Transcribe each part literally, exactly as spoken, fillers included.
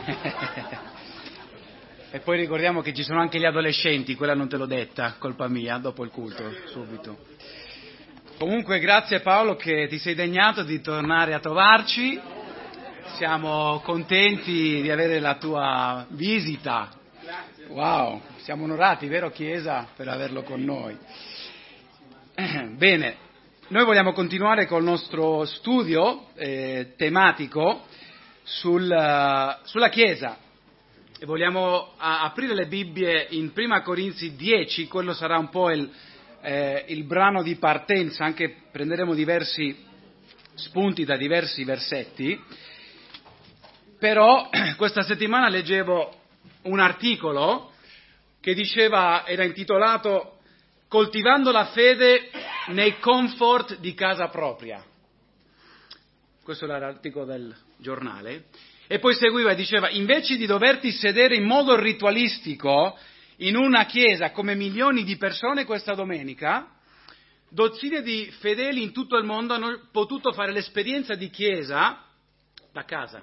E poi ricordiamo che ci sono anche gli adolescenti, quella non te l'ho detta, colpa mia, dopo il culto, subito. Comunque grazie Paolo che ti sei degnato di tornare a trovarci, siamo contenti di avere la tua visita. Wow, siamo onorati, vero Chiesa, per averlo con noi. Bene, noi vogliamo continuare col nostro studio eh, tematico sul, uh, sulla Chiesa. E vogliamo a, aprire le Bibbie in Prima Corinzi dieci, quello sarà un po' il, eh, il brano di partenza, anche prenderemo diversi spunti da diversi versetti, però questa settimana leggevo un articolo che diceva, era intitolato Coltivando la fede nei comfort di casa propria. Questo era l'articolo del giornale. E poi seguiva e diceva, invece di doverti sedere in modo ritualistico in una chiesa come milioni di persone questa domenica, dozzine di fedeli in tutto il mondo hanno potuto fare l'esperienza di chiesa da casa,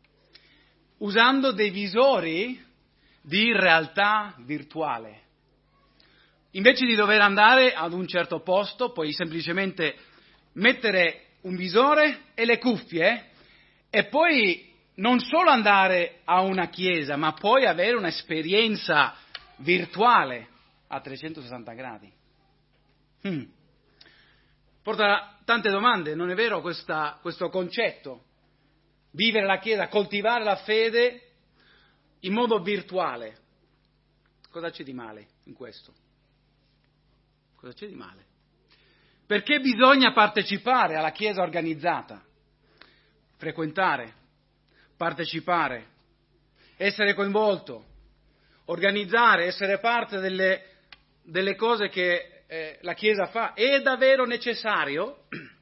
usando dei visori di realtà virtuale. Invece di dover andare ad un certo posto, puoi semplicemente mettere un visore e le cuffie e poi non solo andare a una chiesa, ma poi avere un'esperienza virtuale a trecentosessanta gradi. Hmm. Porta tante domande, non è vero questa, questo concetto? Vivere la chiesa, coltivare la fede in modo virtuale. Cosa c'è di male in questo? Cosa c'è di male? Perché bisogna partecipare alla chiesa organizzata, frequentare, partecipare, essere coinvolto, organizzare, essere parte delle, delle cose che eh, la Chiesa fa, è davvero necessario?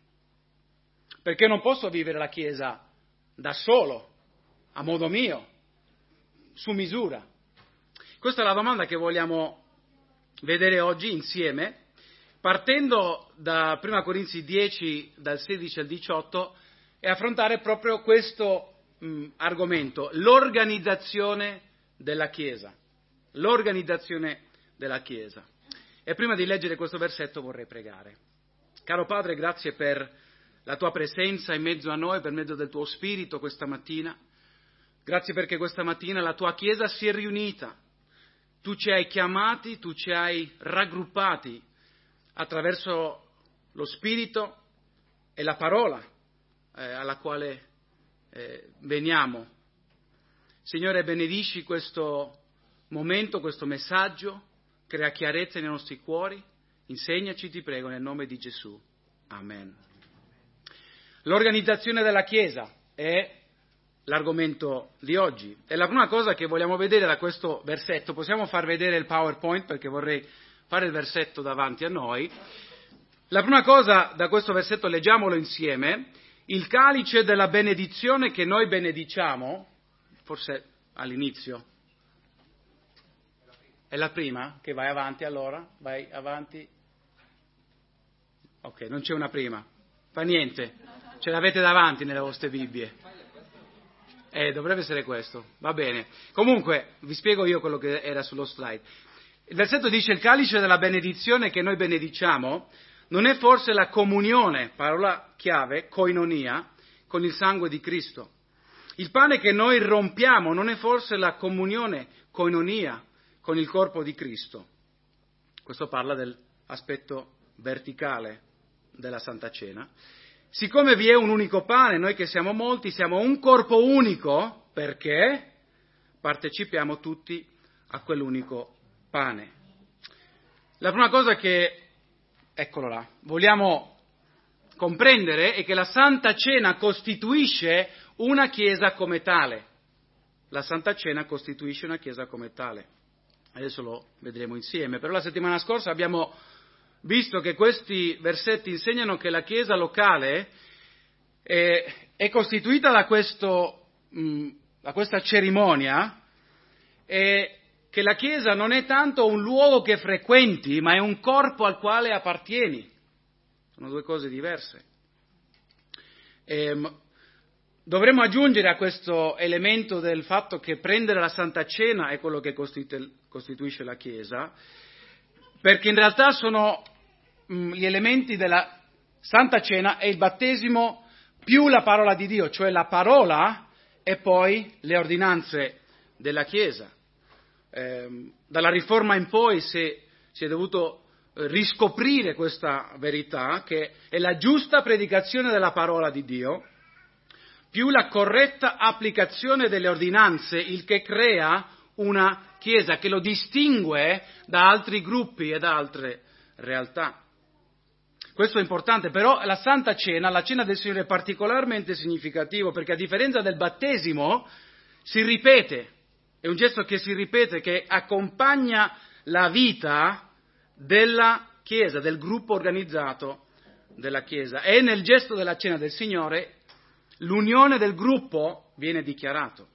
Perché non posso vivere la Chiesa da solo, a modo mio, su misura. Questa è la domanda che vogliamo vedere oggi insieme, partendo da Prima Corinzi dieci, dal sedici al diciotto, e affrontare proprio questo mh, argomento, l'organizzazione della Chiesa. L'organizzazione della Chiesa. E prima di leggere questo versetto vorrei pregare. Caro Padre, grazie per la tua presenza in mezzo a noi, per mezzo del tuo Spirito questa mattina. Grazie perché questa mattina la tua Chiesa si è riunita. Tu ci hai chiamati, tu ci hai raggruppati attraverso lo Spirito e la parola eh, alla quale eh, veniamo. Signore, benedici questo momento, questo messaggio, crea chiarezza nei nostri cuori, insegnaci, ti prego, nel nome di Gesù. Amen. L'organizzazione della Chiesa è l'argomento di oggi. E la prima cosa che vogliamo vedere da questo versetto, possiamo far vedere il PowerPoint perché vorrei fare il versetto davanti a noi. La prima cosa da questo versetto, leggiamolo insieme, il calice della benedizione che noi benediciamo, forse all'inizio. È la prima che vai avanti allora? Vai avanti? Ok, non c'è una prima. Fa niente, ce l'avete davanti nelle vostre Bibbie. Eh, dovrebbe essere questo, va bene. Comunque, vi spiego io quello che era sullo slide. Il versetto dice, il calice della benedizione che noi benediciamo non è forse la comunione, parola chiave, koinonia, con il sangue di Cristo. Il pane che noi rompiamo non è forse la comunione, koinonia, con il corpo di Cristo. Questo parla dell'aspetto verticale della Santa Cena. Siccome vi è un unico pane, noi che siamo molti, siamo un corpo unico, perché partecipiamo tutti a quell'unico pane. La prima cosa che, eccolo là, vogliamo comprendere è che la Santa Cena costituisce una Chiesa come tale. La Santa Cena costituisce una Chiesa come tale. Adesso lo vedremo insieme. Però la settimana scorsa abbiamo visto che questi versetti insegnano che la Chiesa locale è, è costituita da, questo, mh, da questa cerimonia e che la Chiesa non è tanto un luogo che frequenti, ma è un corpo al quale appartieni. Sono due cose diverse. E, dovremmo aggiungere a questo elemento del fatto che prendere la Santa Cena è quello che costituisce la Chiesa, perché in realtà sono mh, gli elementi della Santa Cena e il battesimo più la parola di Dio, cioè la parola e poi le ordinanze della Chiesa. Eh, dalla Riforma in poi si, si è dovuto eh, riscoprire questa verità, che è la giusta predicazione della parola di Dio, più la corretta applicazione delle ordinanze, il che crea una Chiesa che lo distingue da altri gruppi e da altre realtà. Questo è importante, però la Santa Cena, la Cena del Signore è particolarmente significativo perché a differenza del battesimo si ripete, è un gesto che si ripete, che accompagna la vita della Chiesa, del gruppo organizzato della Chiesa. E nel gesto della Cena del Signore l'unione del gruppo viene dichiarato.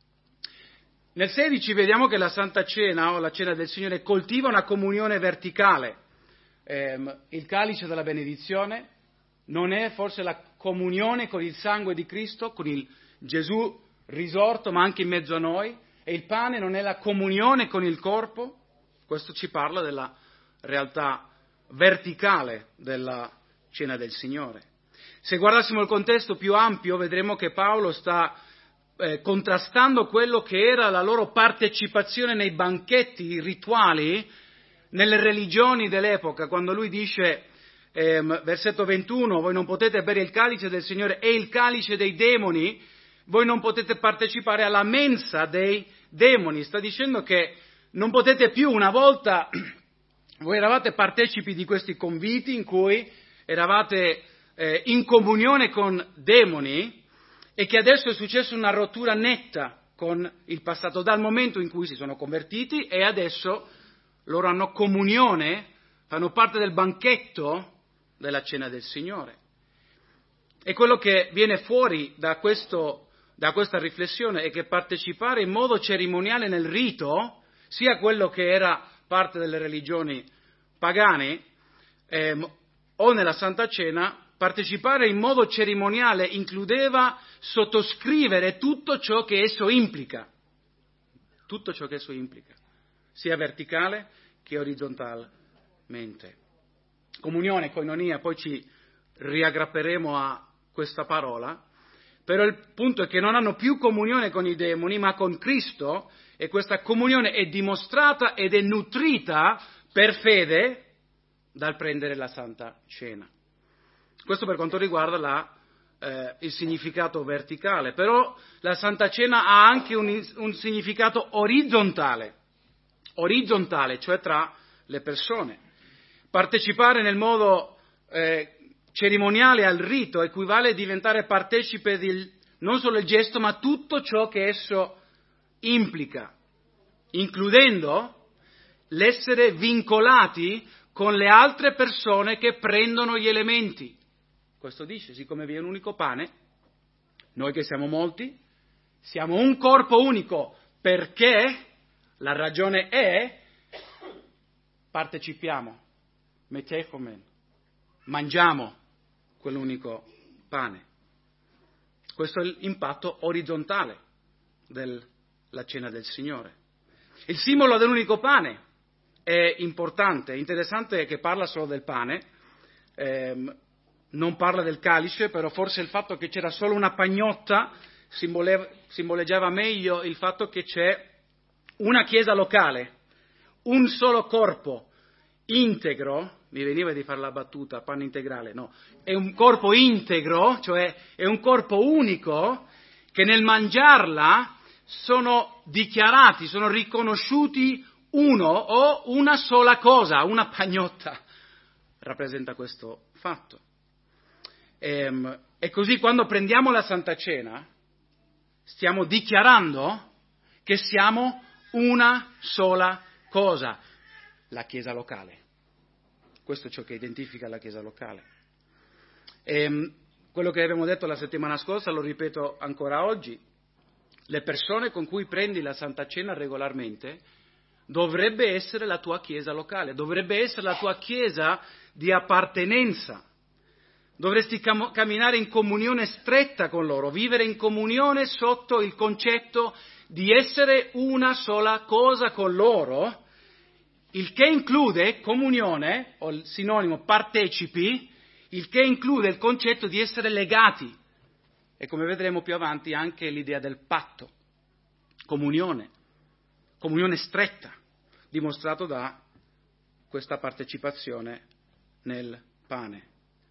Nel sedici vediamo che la Santa Cena o la Cena del Signore coltiva una comunione verticale. Eh, il calice della benedizione non è forse la comunione con il sangue di Cristo, con il Gesù risorto ma anche in mezzo a noi, e il pane non è la comunione con il corpo? Questo ci parla della realtà verticale della Cena del Signore. Se guardassimo il contesto più ampio vedremo che Paolo sta eh, contrastando quello che era la loro partecipazione nei banchetti rituali nelle religioni dell'epoca, quando lui dice, eh, versetto ventuno, voi non potete bere il calice del Signore e il calice dei demoni, voi non potete partecipare alla mensa dei demoni. Sta dicendo che non potete più, una volta voi eravate partecipi di questi conviti in cui eravate eh, in comunione con demoni e che adesso è successa una rottura netta con il passato, dal momento in cui si sono convertiti e adesso loro hanno comunione, fanno parte del banchetto della Cena del Signore. E quello che viene fuori da, questo, da questa riflessione è che partecipare in modo cerimoniale nel rito, sia quello che era parte delle religioni pagane ehm, o nella Santa Cena, partecipare in modo cerimoniale includeva sottoscrivere tutto ciò che esso implica, tutto ciò che esso implica, sia verticale che orizzontalmente. Comunione, koinonia, poi ci riaggrapperemo a questa parola, però il punto è che non hanno più comunione con i demoni, ma con Cristo, e questa comunione è dimostrata ed è nutrita per fede dal prendere la Santa Cena. Questo per quanto riguarda la, eh, il significato verticale, però la Santa Cena ha anche un, un significato orizzontale, orizzontale, cioè tra le persone. Partecipare nel modo eh, cerimoniale al rito equivale a diventare partecipe di non solo il gesto, ma tutto ciò che esso implica, includendo l'essere vincolati con le altre persone che prendono gli elementi. Questo dice, siccome vi è un unico pane, noi che siamo molti, siamo un corpo unico, perché la ragione è partecipiamo, metechomen, mangiamo quell'unico pane. Questo è l'impatto orizzontale della Cena del Signore. Il simbolo dell'unico pane è importante, è interessante che parla solo del pane, ehm, non parla del calice, però forse il fatto che c'era solo una pagnotta simbole- simboleggiava meglio il fatto che c'è una chiesa locale, un solo corpo integro, mi veniva di fare la battuta, pane integrale, no, è un corpo integro, cioè è un corpo unico che nel mangiarla sono dichiarati, sono riconosciuti uno o una sola cosa, una pagnotta rappresenta questo fatto. E, e così quando prendiamo la Santa Cena stiamo dichiarando che siamo una sola cosa, la Chiesa locale. Questo è ciò che identifica la Chiesa locale. E, quello che abbiamo detto la settimana scorsa lo ripeto ancora oggi: le persone con cui prendi la Santa Cena regolarmente dovrebbe essere la tua Chiesa locale, dovrebbe essere la tua Chiesa di appartenenza, dovresti cam- camminare in comunione stretta con loro, vivere in comunione sotto il concetto di essere una sola cosa con loro, il che include comunione, o il sinonimo partecipi, il che include il concetto di essere legati. E come vedremo più avanti anche l'idea del patto, comunione, comunione stretta, dimostrato da questa partecipazione nel pane.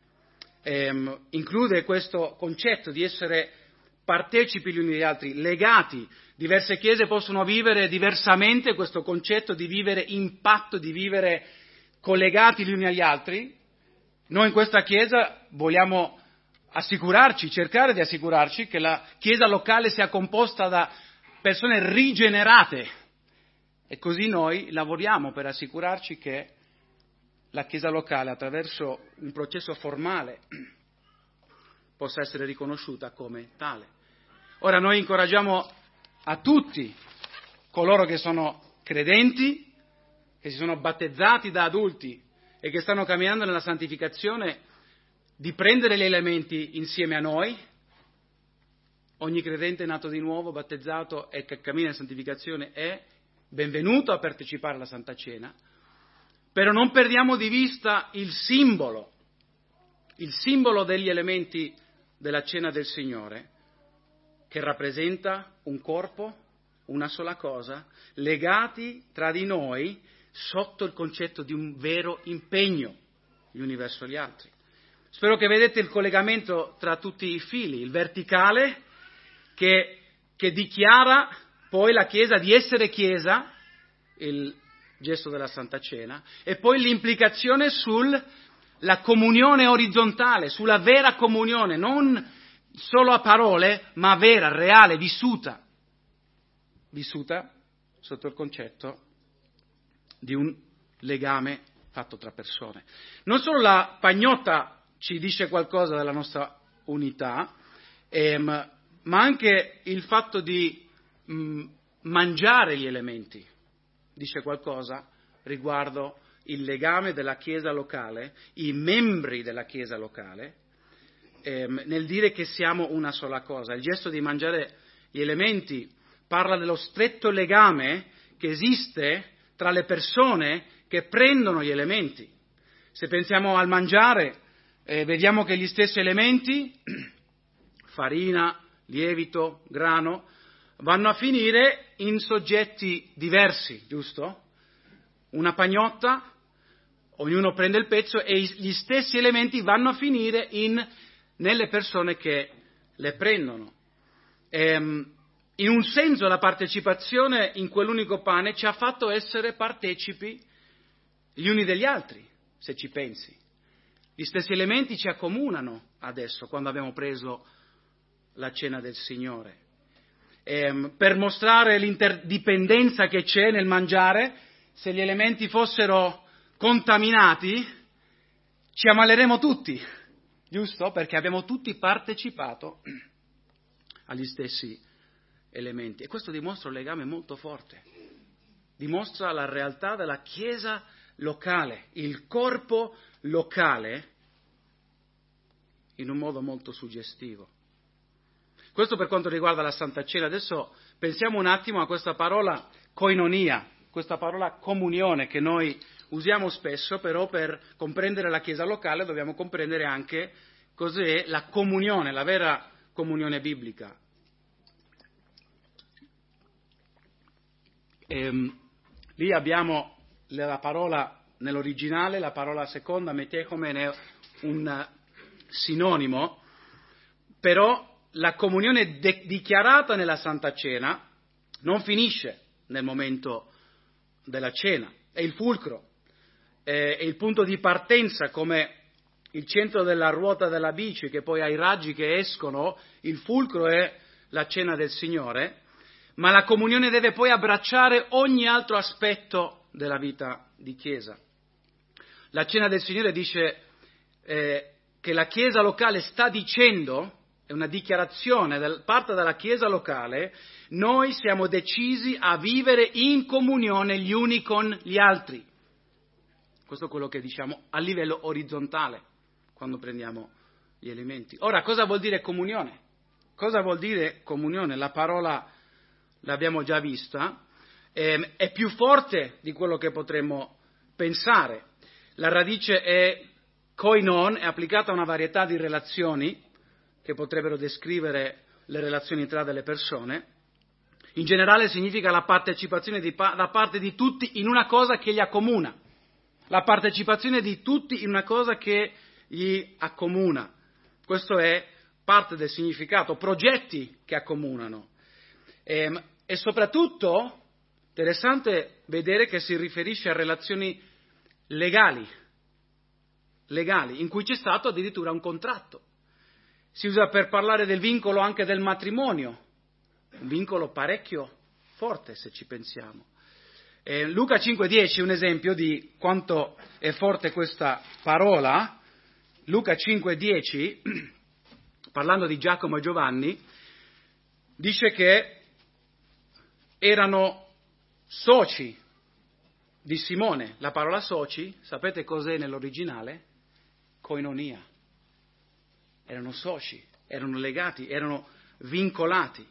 Ehm, include questo concetto di essere partecipi gli uni degli altri, legati. Diverse chiese possono vivere diversamente questo concetto di vivere in patto, di vivere collegati gli uni agli altri. Noi in questa chiesa vogliamo assicurarci, cercare di assicurarci che la chiesa locale sia composta da persone rigenerate e così noi lavoriamo per assicurarci che la chiesa locale, attraverso un processo formale, possa essere riconosciuta come tale. Ora noi incoraggiamo a tutti coloro che sono credenti, che si sono battezzati da adulti e che stanno camminando nella santificazione, di prendere gli elementi insieme a noi. Ogni credente nato di nuovo, battezzato e che cammina in santificazione è benvenuto a partecipare alla Santa Cena, però non perdiamo di vista il simbolo, il simbolo degli elementi della Cena del Signore, che rappresenta un corpo, una sola cosa, legati tra di noi sotto il concetto di un vero impegno gli uni verso gli altri. Spero che vedete il collegamento tra tutti i fili, il verticale che, che dichiara poi la Chiesa di essere Chiesa, il gesto della Santa Cena, e poi l'implicazione sulla comunione orizzontale, sulla vera comunione, non solo a parole, ma vera, reale, vissuta, vissuta sotto il concetto di un legame fatto tra persone. Non solo la pagnotta ci dice qualcosa della nostra unità, ehm, ma anche il fatto di mh, mangiare gli elementi dice qualcosa riguardo il legame della Chiesa locale, i membri della Chiesa locale, ehm, nel dire che siamo una sola cosa. Il gesto di mangiare gli elementi parla dello stretto legame che esiste tra le persone che prendono gli elementi. Se pensiamo al mangiare, eh, vediamo che gli stessi elementi, farina, lievito, grano, vanno a finire in soggetti diversi, giusto? Una pagnotta, ognuno prende il pezzo e gli stessi elementi vanno a finire in, nelle persone che le prendono. Ehm, in un senso la partecipazione in quell'unico pane ci ha fatto essere partecipi gli uni degli altri, se ci pensi. Gli stessi elementi ci accomunano adesso, quando abbiamo preso la cena del Signore. Ehm, per mostrare l'interdipendenza che c'è nel mangiare, se gli elementi fossero contaminati, ci ammaleremo tutti, giusto? Perché abbiamo tutti partecipato agli stessi elementi. E questo dimostra un legame molto forte, dimostra la realtà della Chiesa locale, il corpo locale, in un modo molto suggestivo. Questo per quanto riguarda la Santa Cena. Adesso pensiamo un attimo a questa parola koinonia, questa parola comunione che noi usiamo spesso, però per comprendere la Chiesa locale dobbiamo comprendere anche cos'è la comunione, la vera comunione biblica. Ehm, lì abbiamo la parola nell'originale, la parola seconda, metechomene, è un sinonimo, però la comunione de- dichiarata nella Santa Cena non finisce nel momento della cena, è il fulcro, è, è il punto di partenza, come il centro della ruota della bici che poi ha i raggi che escono, il fulcro è la cena del Signore, ma la comunione deve poi abbracciare ogni altro aspetto della vita di Chiesa. La cena del Signore dice eh, che la Chiesa locale sta dicendo, è una dichiarazione da parte della Chiesa locale, noi siamo decisi a vivere in comunione gli uni con gli altri. Questo è quello che diciamo a livello orizzontale quando prendiamo gli elementi. Ora, cosa vuol dire comunione? Cosa vuol dire comunione? La parola l'abbiamo già vista, eh, è più forte di quello che potremmo pensare. La radice è koinon, è applicata a una varietà di relazioni che potrebbero descrivere le relazioni tra delle persone. In generale significa la partecipazione di, da parte di tutti in una cosa che li accomuna. La partecipazione di tutti in una cosa che gli accomuna. Questo è parte del significato, progetti che accomunano. E, e soprattutto, interessante vedere che si riferisce a relazioni legali, legali, in cui c'è stato addirittura un contratto. Si usa per parlare del vincolo anche del matrimonio, un vincolo parecchio forte se ci pensiamo. Eh, Luca cinque dieci è un esempio di quanto è forte questa parola. Luca cinque dieci, parlando di Giacomo e Giovanni, dice che erano soci di Simone. La parola soci, sapete cos'è nell'originale? Koinonia. Erano soci, erano legati, erano vincolati.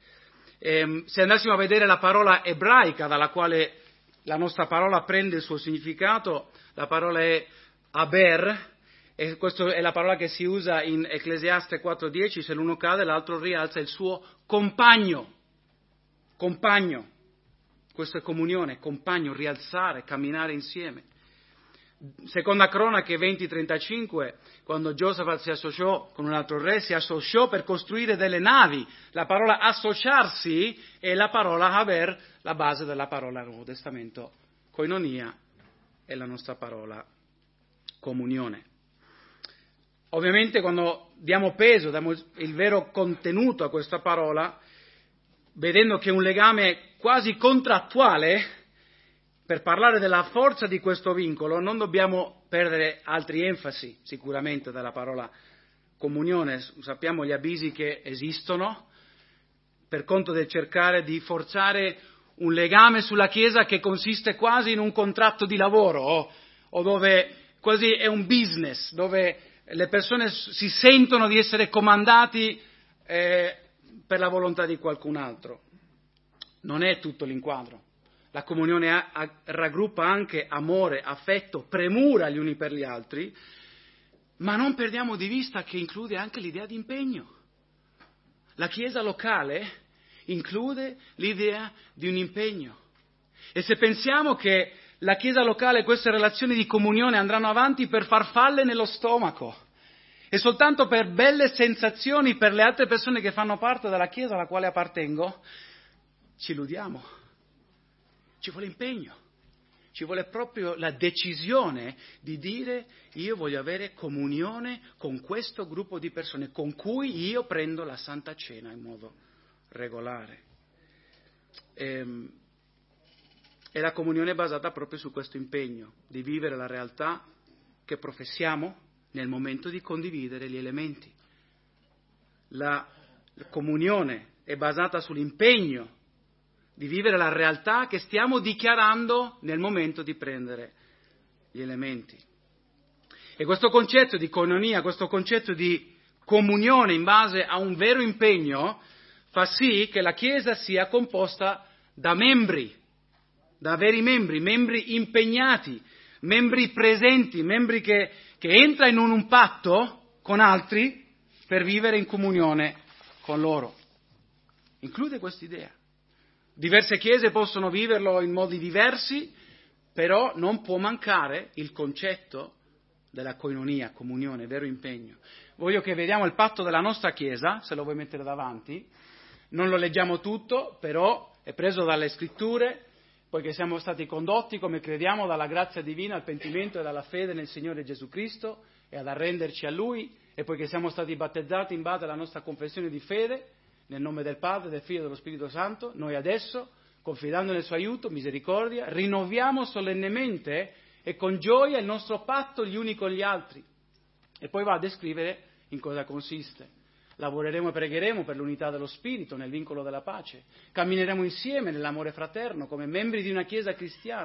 E, se andassimo a vedere la parola ebraica dalla quale la nostra parola prende il suo significato, la parola è haber, e questa è la parola che si usa in Ecclesiaste quattro dieci, se l'uno cade l'altro rialza il suo compagno. Compagno, questa è comunione, compagno, rialzare, camminare insieme. Seconda Cronache venti trentacinque, quando Giosafat si associò con un altro re, si associò per costruire delle navi. La parola associarsi è la parola haber, la base della parola Nuovo Testamento. Koinonia è la nostra parola comunione. Ovviamente quando diamo peso, diamo il vero contenuto a questa parola, vedendo che è un legame quasi contrattuale, per parlare della forza di questo vincolo non dobbiamo perdere altri enfasi sicuramente dalla parola comunione. Sappiamo gli avvisi che esistono per conto del cercare di forzare un legame sulla Chiesa che consiste quasi in un contratto di lavoro o, o dove quasi è un business, dove le persone si sentono di essere comandati eh, per la volontà di qualcun altro. Non è tutto l'inquadro. La comunione a, a, raggruppa anche amore, affetto, premura gli uni per gli altri, ma non perdiamo di vista che include anche l'idea di impegno. La Chiesa locale include l'idea di un impegno. E se pensiamo che la Chiesa locale, queste relazioni di comunione andranno avanti per farfalle nello stomaco e soltanto per belle sensazioni per le altre persone che fanno parte della Chiesa alla quale appartengo, ci illudiamo. Ci vuole impegno, ci vuole proprio la decisione di dire io voglio avere comunione con questo gruppo di persone con cui io prendo la Santa Cena in modo regolare. E, e la comunione è basata proprio su questo impegno, di vivere la realtà che professiamo nel momento di condividere gli elementi. La, la comunione è basata sull'impegno di vivere la realtà che stiamo dichiarando nel momento di prendere gli elementi. E questo concetto di koinonia, questo concetto di comunione in base a un vero impegno, fa sì che la Chiesa sia composta da membri, da veri membri, membri impegnati, membri presenti, membri che, che entrano in un, un patto con altri per vivere in comunione con loro. Include quest'idea. Diverse chiese possono viverlo in modi diversi, però non può mancare il concetto della koinonia, comunione, vero impegno. Voglio che vediamo il patto della nostra Chiesa, se lo vuoi mettere davanti. Non lo leggiamo tutto, però è preso dalle scritture, poiché siamo stati condotti, come crediamo, dalla grazia divina al pentimento e dalla fede nel Signore Gesù Cristo e ad arrenderci a Lui, e poiché siamo stati battezzati in base alla nostra confessione di fede, nel nome del Padre, del Figlio e dello Spirito Santo, noi adesso, confidando nel suo aiuto, misericordia, rinnoviamo solennemente e con gioia il nostro patto gli uni con gli altri. E poi va a descrivere in cosa consiste. Lavoreremo e pregheremo per l'unità dello Spirito, nel vincolo della pace. Cammineremo insieme nell'amore fraterno, come membri di una Chiesa cristiana.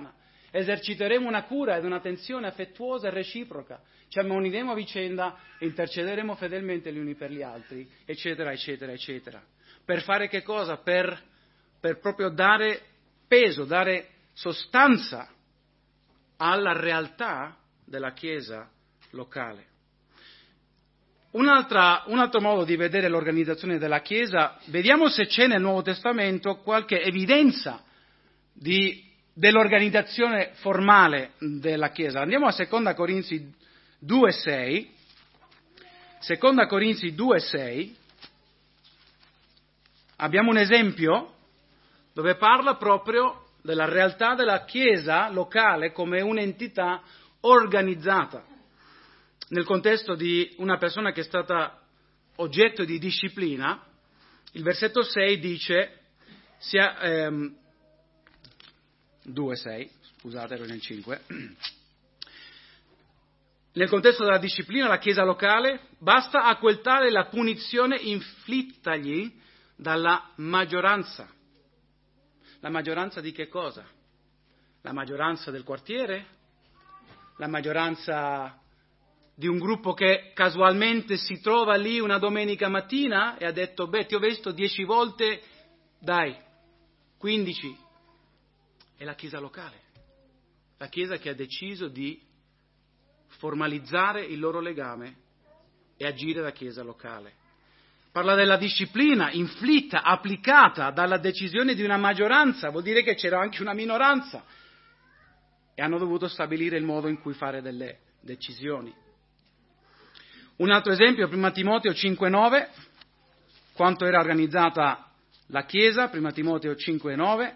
eserciteremo una cura ed un'attenzione affettuosa e reciproca, ci ammoniremo a vicenda e intercederemo fedelmente gli uni per gli altri, eccetera, eccetera, eccetera. Per fare che cosa? Per, per proprio dare peso, dare sostanza alla realtà della Chiesa locale. Un'altra, un altro modo di vedere l'organizzazione della Chiesa, vediamo se c'è nel Nuovo Testamento qualche evidenza di, dell'organizzazione formale della Chiesa. Andiamo a Seconda Corinzi due sei. Seconda Corinzi due sei. Abbiamo un esempio dove parla proprio della realtà della Chiesa locale come un'entità organizzata, nel contesto di una persona che è stata oggetto di disciplina. Il versetto sei dice, sia, ehm, due sei, scusate, ero nel cinque, nel contesto della disciplina, la Chiesa locale, basta a quel tale la punizione inflittagli dalla maggioranza. La maggioranza di che cosa? La maggioranza del quartiere? La maggioranza di un gruppo che casualmente si trova lì una domenica mattina e ha detto, beh, ti ho visto dieci volte, dai, quindici. È la Chiesa locale, la Chiesa che ha deciso di formalizzare il loro legame e agire da Chiesa locale. Parla della disciplina inflitta, applicata dalla decisione di una maggioranza, vuol dire che c'era anche una minoranza e hanno dovuto stabilire il modo in cui fare delle decisioni. Un altro esempio, prima Timoteo cinque nove, quanto era organizzata la Chiesa, prima Timoteo cinque nove.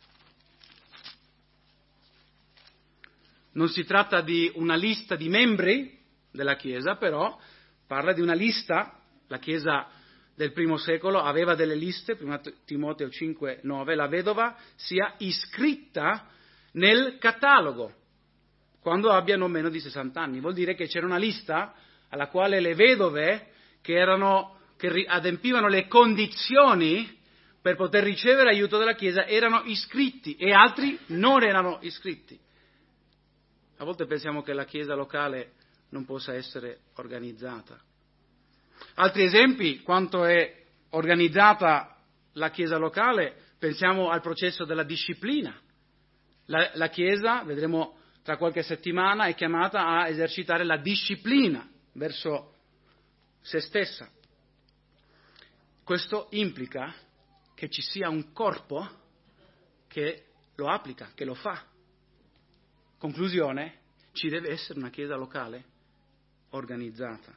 Non si tratta di una lista di membri della Chiesa, però parla di una lista, la Chiesa del primo secolo aveva delle liste, prima Timoteo cinque nove, la vedova sia iscritta nel catalogo quando abbia non meno di sessanta anni. Vuol dire che c'era una lista alla quale le vedove che, erano, che adempivano le condizioni per poter ricevere aiuto dalla Chiesa erano iscritti e altri non erano iscritti. A volte pensiamo che la Chiesa locale non possa essere organizzata. Altri esempi, quanto è organizzata la Chiesa locale, pensiamo al processo della disciplina. La, la Chiesa, vedremo tra qualche settimana, è chiamata a esercitare la disciplina verso se stessa. Questo implica che ci sia un corpo che lo applica, che lo fa. Conclusione, ci deve essere una Chiesa locale organizzata.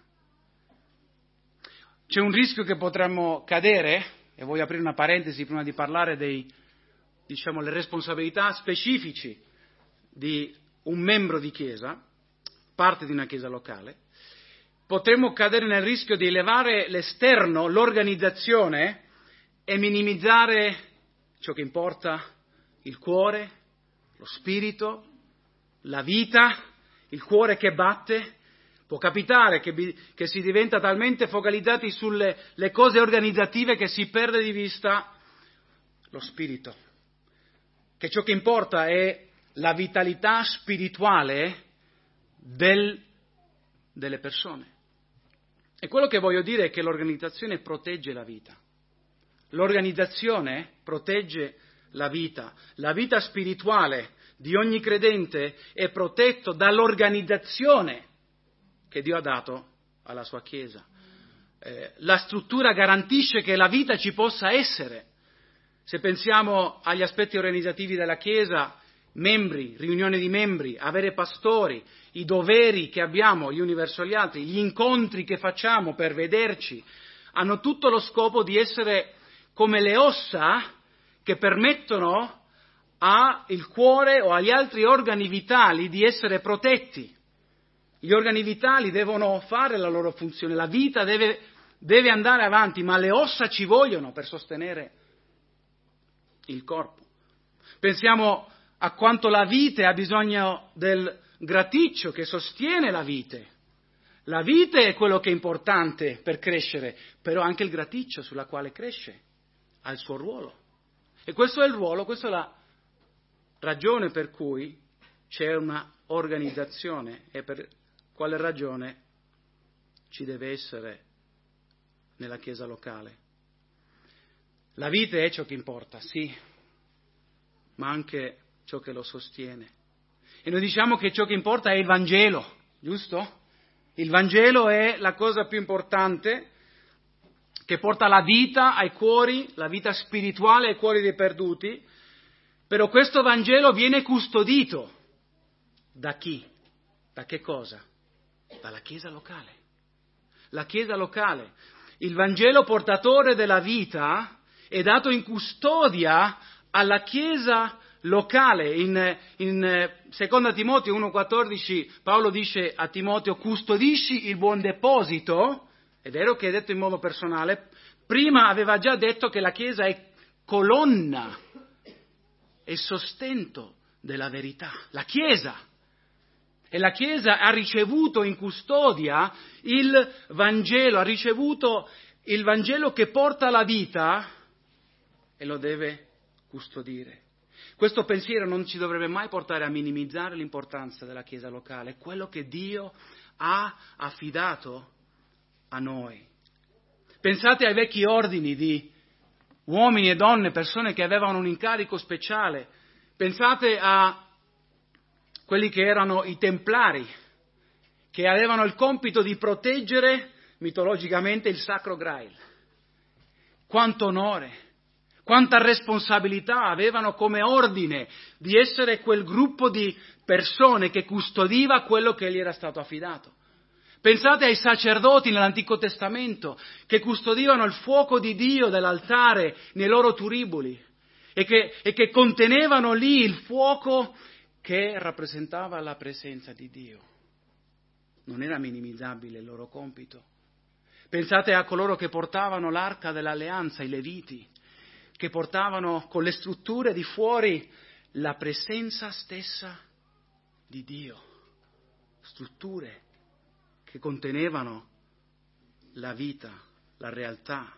C'è un rischio che potremmo cadere, e voglio aprire una parentesi prima di parlare dei, diciamo, le responsabilità specifici di un membro di Chiesa, parte di una Chiesa locale. Potremmo cadere nel rischio di elevare l'esterno, l'organizzazione, e minimizzare ciò che importa, il cuore, lo spirito, la vita, il cuore che batte. Può capitare che, che si diventa talmente focalizzati sulle le cose organizzative che si perde di vista lo spirito, che ciò che importa è la vitalità spirituale del, delle persone. E quello che voglio dire è che l'organizzazione protegge la vita. L'organizzazione protegge la vita. La vita spirituale di ogni credente è protetto dall'organizzazione che Dio ha dato alla sua Chiesa. Eh, la struttura garantisce che la vita ci possa essere. Se pensiamo agli aspetti organizzativi della Chiesa, membri, riunioni di membri, avere pastori, i doveri che abbiamo gli uni verso gli altri, gli incontri che facciamo per vederci, hanno tutto lo scopo di essere come le ossa che permettono al cuore o agli altri organi vitali di essere protetti. Gli organi vitali devono fare la loro funzione, la vita deve, deve andare avanti, ma le ossa ci vogliono per sostenere il corpo. Pensiamo a quanto la vite ha bisogno del graticcio che sostiene la vite. La vite è quello che è importante per crescere, però anche il graticcio sulla quale cresce ha il suo ruolo. E questo è il ruolo, questa è la ragione per cui c'è una organizzazione e per quale ragione ci deve essere nella chiesa locale. La vita è ciò che importa, sì, ma anche ciò che lo sostiene. E noi diciamo che ciò che importa è il Vangelo, giusto? Il Vangelo è la cosa più importante che porta la vita ai cuori, la vita spirituale ai cuori dei perduti, però questo Vangelo viene custodito da chi? Da che cosa? Dalla Chiesa locale. La Chiesa locale. Il Vangelo portatore della vita è dato in custodia alla Chiesa locale. In, in seconda Timoteo uno quattordici Paolo dice a Timoteo: custodisci il buon deposito. È vero che è detto in modo personale, prima aveva già detto che la Chiesa è colonna e sostento della verità. La Chiesa. E la Chiesa ha ricevuto in custodia il Vangelo, ha ricevuto il Vangelo che porta la vita e lo deve custodire. Questo pensiero non ci dovrebbe mai portare a minimizzare l'importanza della Chiesa locale, quello che Dio ha affidato a noi. Pensate ai vecchi ordini di uomini e donne, persone che avevano un incarico speciale. Pensate a quelli che erano i Templari, che avevano il compito di proteggere mitologicamente il Sacro Grail. Quanto onore, quanta responsabilità avevano come ordine di essere quel gruppo di persone che custodiva quello che gli era stato affidato. Pensate ai sacerdoti nell'Antico Testamento che custodivano il fuoco di Dio dell'altare nei loro turiboli e che, e che contenevano lì il fuoco che rappresentava la presenza di Dio. Non era minimizzabile il loro compito. Pensate a coloro che portavano l'arca dell'alleanza, i Leviti, che portavano con le strutture di fuori la presenza stessa di Dio. Strutture che contenevano la vita, la realtà.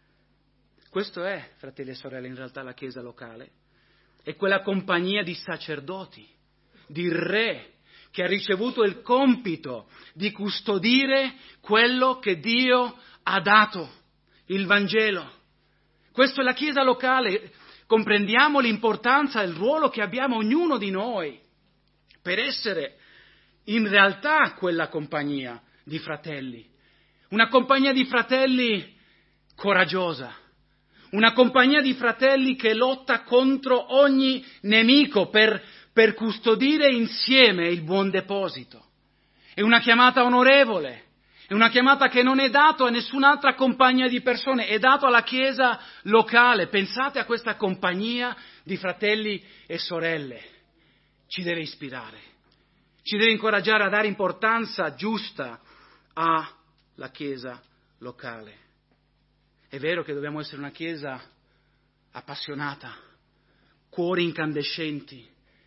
Questo è, fratelli e sorelle, in realtà la Chiesa locale. È quella compagnia di sacerdoti, di re, che ha ricevuto il compito di custodire quello che Dio ha dato, il Vangelo. Questa è la Chiesa locale. Comprendiamo l'importanza e il ruolo che abbiamo ognuno di noi per essere in realtà quella compagnia di fratelli. Una compagnia di fratelli coraggiosa. Una compagnia di fratelli che lotta contro ogni nemico per, per custodire insieme il buon deposito. È una chiamata onorevole, è una chiamata che non è data a nessun'altra compagnia di persone, è data alla Chiesa locale. Pensate a questa compagnia di fratelli e sorelle. Ci deve ispirare, ci deve incoraggiare a dare importanza giusta alla Chiesa locale. È vero che dobbiamo essere una Chiesa appassionata, cuori incandescenti,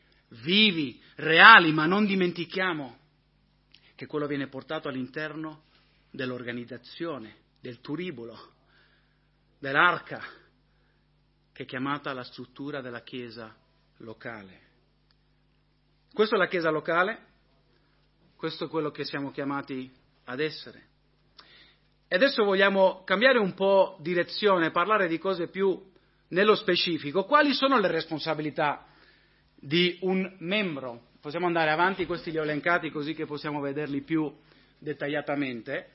vivi, reali, ma non dimentichiamo che quello viene portato all'interno dell'organizzazione, del turibolo, dell'arca, che è chiamata la struttura della Chiesa locale. Questa è la Chiesa locale, questo è quello che siamo chiamati ad essere. E adesso vogliamo cambiare un po' direzione, parlare di cose più nello specifico. Quali sono le responsabilità di un membro? Possiamo andare avanti, questi li ho elencati così che possiamo vederli più dettagliatamente.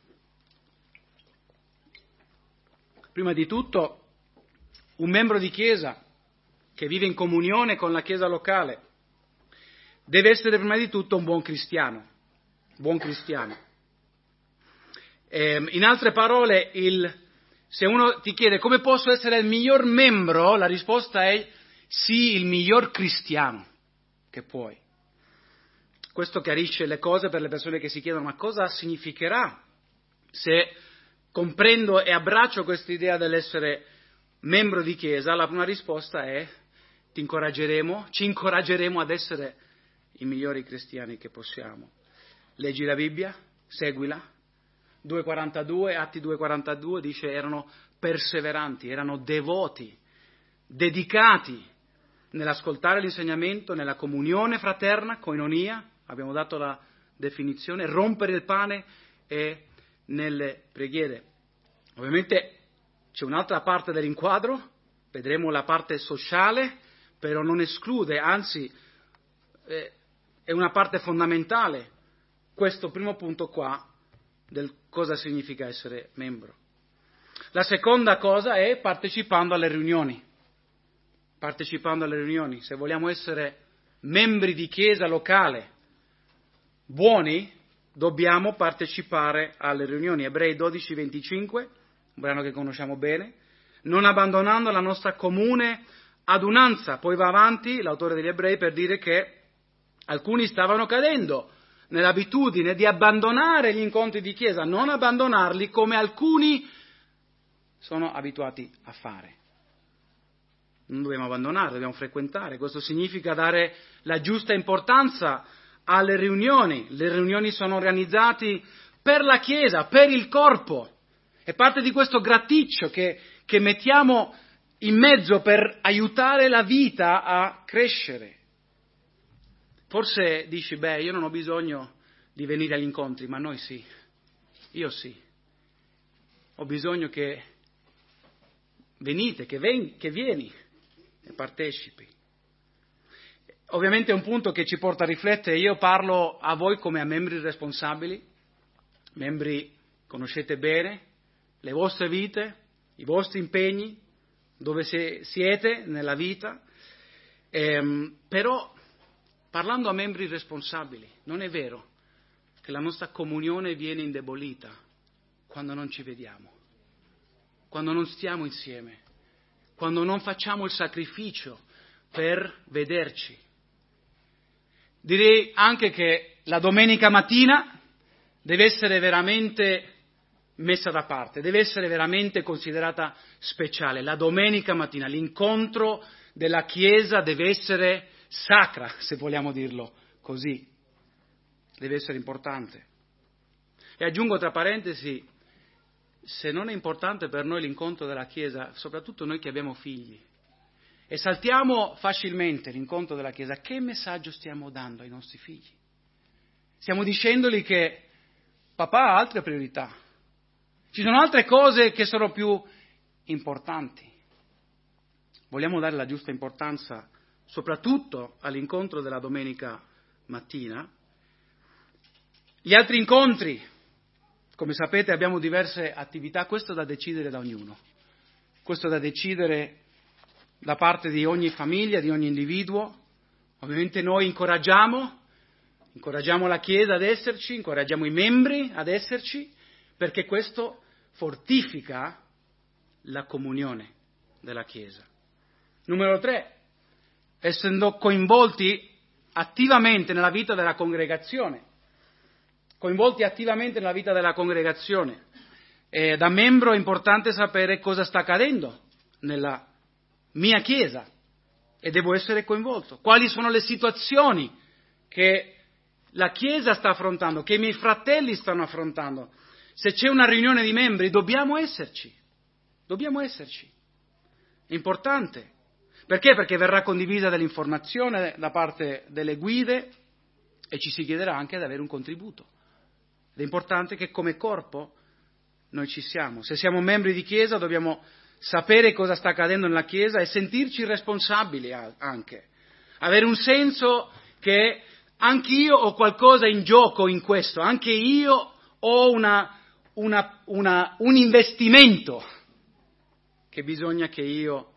Prima di tutto, un membro di Chiesa che vive in comunione con la Chiesa locale deve essere prima di tutto un buon cristiano, buon cristiano. Eh, in altre parole, il, se uno ti chiede come posso essere il miglior membro, la risposta è sì, il miglior cristiano che puoi. Questo chiarisce le cose per le persone che si chiedono ma cosa significherà se comprendo e abbraccio questa idea dell'essere membro di Chiesa. La prima risposta è ti incoraggeremo, ci incoraggeremo ad essere i migliori cristiani che possiamo. Leggi la Bibbia, seguila. due quarantadue, Atti due quarantadue dice erano perseveranti, erano devoti, dedicati nell'ascoltare l'insegnamento, nella comunione fraterna, koinonia, abbiamo dato la definizione, rompere il pane e nelle preghiere. Ovviamente c'è un'altra parte dell'inquadro, vedremo la parte sociale, però non esclude, anzi eh, è una parte fondamentale questo primo punto qua del cosa significa essere membro. La seconda cosa è partecipando alle riunioni. Partecipando alle riunioni. Se vogliamo essere membri di chiesa locale buoni, dobbiamo partecipare alle riunioni. Ebrei dodici venticinque, un brano che conosciamo bene, non abbandonando la nostra comune adunanza. Poi va avanti l'autore degli Ebrei per dire che alcuni stavano cadendo nell'abitudine di abbandonare gli incontri di chiesa, non abbandonarli come alcuni sono abituati a fare. Non dobbiamo abbandonare, dobbiamo frequentare. Questo significa dare la giusta importanza alle riunioni. Le riunioni sono organizzate per la Chiesa, per il corpo. È parte di questo graticcio che, che mettiamo in mezzo per aiutare la vita a crescere. Forse dici, beh, io non ho bisogno di venire agli incontri, ma noi sì. Io sì. Ho bisogno che venite, che, ven- che vieni e partecipi. Ovviamente è un punto che ci porta a riflettere. Io parlo a voi come a membri responsabili, membri conoscete bene le vostre vite, i vostri impegni, dove se siete nella vita, ehm, però parlando a membri responsabili, non è vero che la nostra comunione viene indebolita quando non ci vediamo, quando non stiamo insieme, quando non facciamo il sacrificio per vederci. Direi anche che la domenica mattina deve essere veramente messa da parte, deve essere veramente considerata speciale. La domenica mattina, l'incontro della Chiesa deve essere sacra, se vogliamo dirlo così, deve essere importante. E aggiungo tra parentesi, se non è importante per noi l'incontro della Chiesa, soprattutto noi che abbiamo figli, e saltiamo facilmente l'incontro della Chiesa, che messaggio stiamo dando ai nostri figli? Stiamo dicendogli che papà ha altre priorità, ci sono altre cose che sono più importanti. Vogliamo dare la giusta importanza soprattutto all'incontro della domenica mattina. Gli altri incontri, come sapete abbiamo diverse attività, questo è da decidere da ognuno, questo è da decidere da parte di ogni famiglia, di ogni individuo. Ovviamente noi incoraggiamo, incoraggiamo la Chiesa ad esserci, incoraggiamo i membri ad esserci, perché questo fortifica la comunione della Chiesa. Numero tre, essendo coinvolti attivamente nella vita della congregazione, coinvolti attivamente nella vita della congregazione. E da membro è importante sapere cosa sta accadendo nella mia Chiesa e devo essere coinvolto. Quali sono le situazioni che la Chiesa sta affrontando, che i miei fratelli stanno affrontando. Se c'è una riunione di membri dobbiamo esserci, dobbiamo esserci. È importante. Perché? Perché verrà condivisa dell'informazione da parte delle guide e ci si chiederà anche di avere un contributo. Ed è importante che come corpo noi ci siamo. Se siamo membri di Chiesa dobbiamo sapere cosa sta accadendo nella Chiesa e sentirci responsabili anche. Avere un senso che anch'io ho qualcosa in gioco in questo, anche io ho una, una, una, un investimento che bisogna che io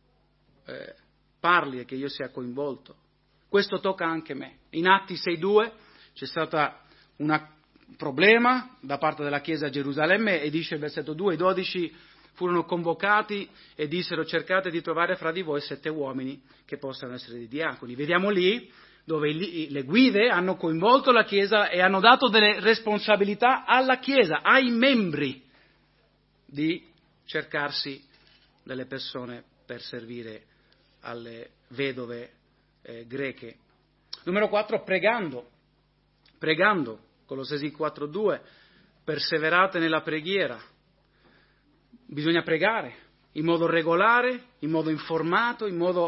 eh, parli e che io sia coinvolto. Questo tocca anche me. In Atti sei due c'è stato un problema da parte della Chiesa a Gerusalemme e dice il versetto due, i dodici furono convocati e dissero cercate di trovare fra di voi sette uomini che possano essere dei diaconi. Vediamo lì dove le guide hanno coinvolto la Chiesa e hanno dato delle responsabilità alla Chiesa, ai membri, di cercarsi delle persone per servire alle vedove eh, greche. Numero quattro, pregando, pregando, Colossesi quattro due, perseverate nella preghiera. Bisogna pregare in modo regolare, in modo informato, in modo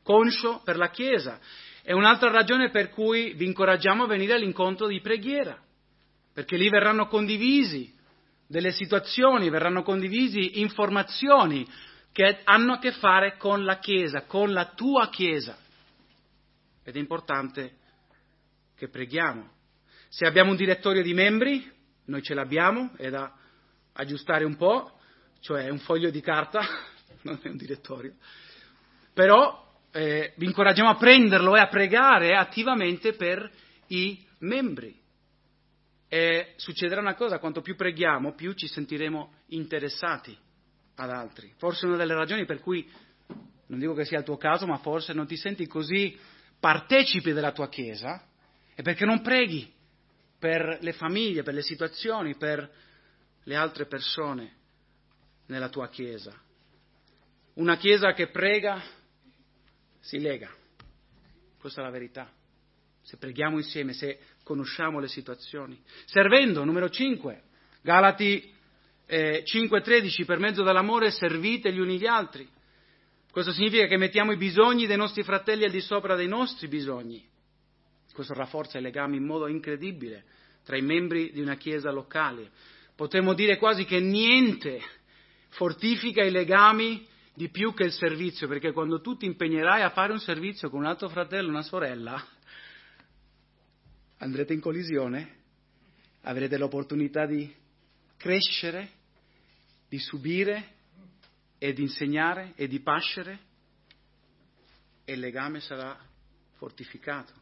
conscio per la Chiesa. È un'altra ragione per cui vi incoraggiamo a venire all'incontro di preghiera, perché lì verranno condivisi delle situazioni, verranno condivisi informazioni che hanno a che fare con la Chiesa, con la tua Chiesa. Ed è importante che preghiamo. Se abbiamo un direttorio di membri, noi ce l'abbiamo, è da aggiustare un po', cioè un foglio di carta, non è un direttorio, però eh, vi incoraggiamo a prenderlo e a pregare attivamente per i membri. E succederà una cosa, quanto più preghiamo, più ci sentiremo interessati ad altri. Forse una delle ragioni per cui, non dico che sia il tuo caso, ma forse non ti senti così partecipe della tua Chiesa, è perché non preghi per le famiglie, per le situazioni, per le altre persone nella tua Chiesa. Una Chiesa che prega si lega, questa è la verità. Se preghiamo insieme, se conosciamo le situazioni. Servendo, numero cinque, Galati eh, cinque tredici, per mezzo dell'amore servite gli uni gli altri. Questo significa che mettiamo i bisogni dei nostri fratelli al di sopra dei nostri bisogni. Questo rafforza i legami in modo incredibile tra i membri di una chiesa locale. Potremmo dire quasi che niente fortifica i legami di più che il servizio, perché quando tu ti impegnerai a fare un servizio con un altro fratello o una sorella, andrete in collisione, avrete l'opportunità di crescere, di subire e di insegnare e di pascere, e il legame sarà fortificato.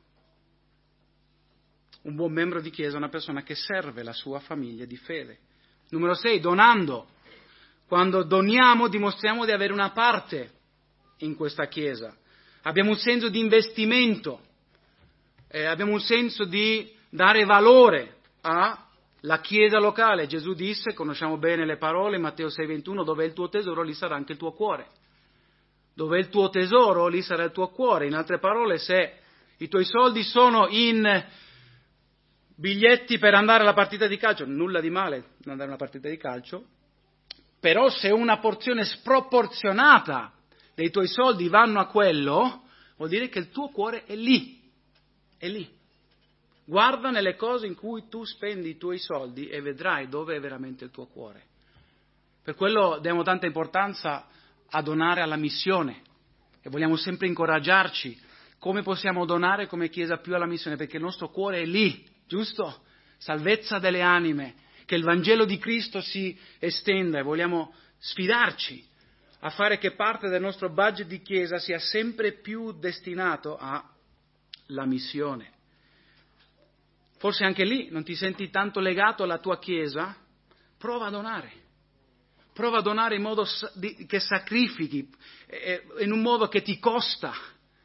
Un buon membro di chiesa è una persona che serve la sua famiglia di fede. Numero sei, donando. Quando doniamo dimostriamo di avere una parte in questa chiesa. Abbiamo un senso di investimento, eh, abbiamo un senso di dare valore alla chiesa locale. Gesù disse, conosciamo bene le parole, Matteo sei ventuno, dove è il tuo tesoro lì sarà anche il tuo cuore. Dove è il tuo tesoro lì sarà il tuo cuore. In altre parole, se i tuoi soldi sono in biglietti per andare alla partita di calcio, nulla di male andare a una partita di calcio, però se una porzione sproporzionata dei tuoi soldi vanno a quello, vuol dire che il tuo cuore è lì, è lì. Guarda nelle cose in cui tu spendi i tuoi soldi e vedrai dove è veramente il tuo cuore. Per quello diamo tanta importanza a donare alla missione e vogliamo sempre incoraggiarci come possiamo donare come Chiesa più alla missione, perché il nostro cuore è lì. Giusto? Salvezza delle anime, che il Vangelo di Cristo si estenda, e vogliamo sfidarci a fare che parte del nostro budget di Chiesa sia sempre più destinato alla missione. Forse anche lì non ti senti tanto legato alla tua Chiesa? Prova a donare. Prova a donare in modo che sacrifichi, in un modo che ti costa.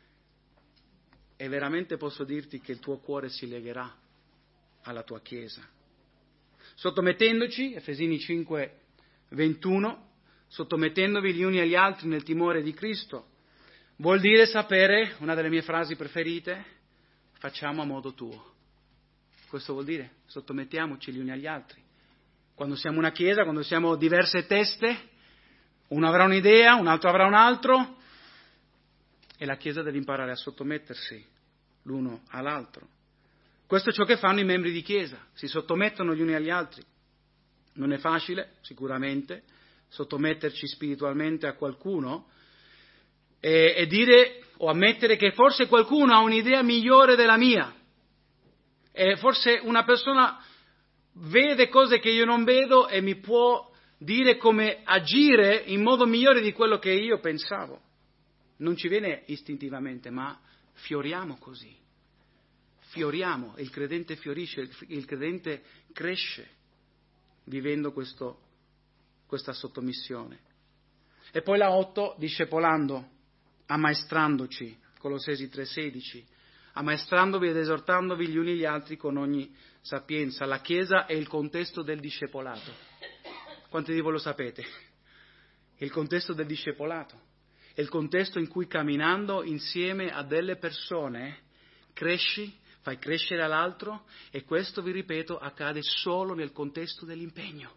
E veramente posso dirti che il tuo cuore si legherà alla tua Chiesa. Sottomettendoci, Efesini cinque ventuno, sottomettendovi gli uni agli altri nel timore di Cristo, vuol dire sapere, una delle mie frasi preferite, facciamo a modo tuo. Questo vuol dire, sottomettiamoci gli uni agli altri. Quando siamo una Chiesa, quando siamo diverse teste, uno avrà un'idea, un altro avrà un altro, e la Chiesa deve imparare a sottomettersi l'uno all'altro. Questo è ciò che fanno i membri di Chiesa, si sottomettono gli uni agli altri. Non è facile, sicuramente, sottometterci spiritualmente a qualcuno e, e dire o ammettere che forse qualcuno ha un'idea migliore della mia, e forse una persona vede cose che io non vedo e mi può dire come agire in modo migliore di quello che io pensavo. Non ci viene istintivamente, ma fioriamo così. Fioriamo, e il credente fiorisce, il credente cresce vivendo questo, questa sottomissione. E poi la otto, discepolando, ammaestrandoci, Colossesi tre sedici, ammaestrandovi ed esortandovi gli uni gli altri con ogni sapienza. La Chiesa è il contesto del discepolato. Quanti di voi lo sapete? È il contesto del discepolato, è il contesto in cui camminando insieme a delle persone cresci, fai crescere l'altro, e questo, vi ripeto, accade solo nel contesto dell'impegno.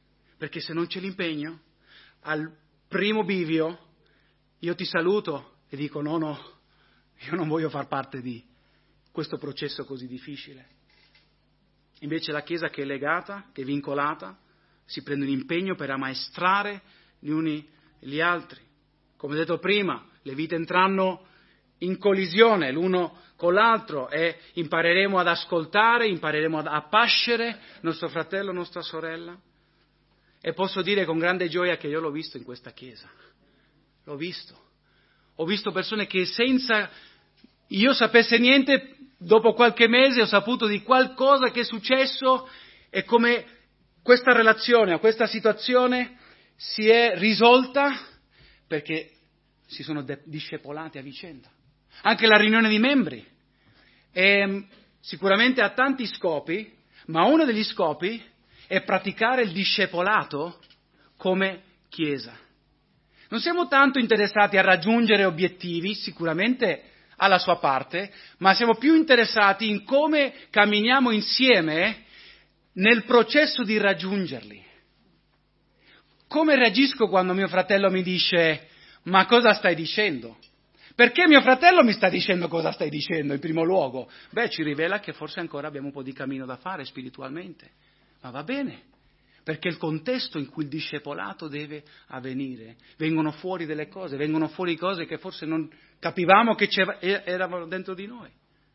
Perché se non c'è l'impegno, al primo bivio io ti saluto e dico no, no, io non voglio far parte di questo processo così difficile. Invece la Chiesa che è legata, che è vincolata, si prende un impegno per ammaestrare gli uni e gli altri. Come detto prima, le vite entreranno in collisione l'uno con l'altro e impareremo ad ascoltare, impareremo ad appascere nostro fratello, nostra sorella. E posso dire con grande gioia che io l'ho visto in questa Chiesa. L'ho visto. Ho visto persone che senza io sapesse niente, dopo qualche mese ho saputo di qualcosa che è successo e come questa relazione o questa situazione si è risolta perché si sono de- discepolati a vicenda. Anche la riunione di membri è, sicuramente ha tanti scopi, ma uno degli scopi è praticare il discepolato come Chiesa. Non siamo tanto interessati a raggiungere obiettivi, sicuramente alla sua parte, ma siamo più interessati in come camminiamo insieme nel processo di raggiungerli. Come reagisco quando mio fratello mi dice ma cosa stai dicendo? Perché mio fratello mi sta dicendo cosa stai dicendo in primo luogo? Beh, ci rivela che forse ancora abbiamo un po' di cammino da fare spiritualmente, ma va bene, perché il contesto in cui il discepolato deve avvenire, vengono fuori delle cose, vengono fuori cose che forse non capivamo che eravamo dentro di noi.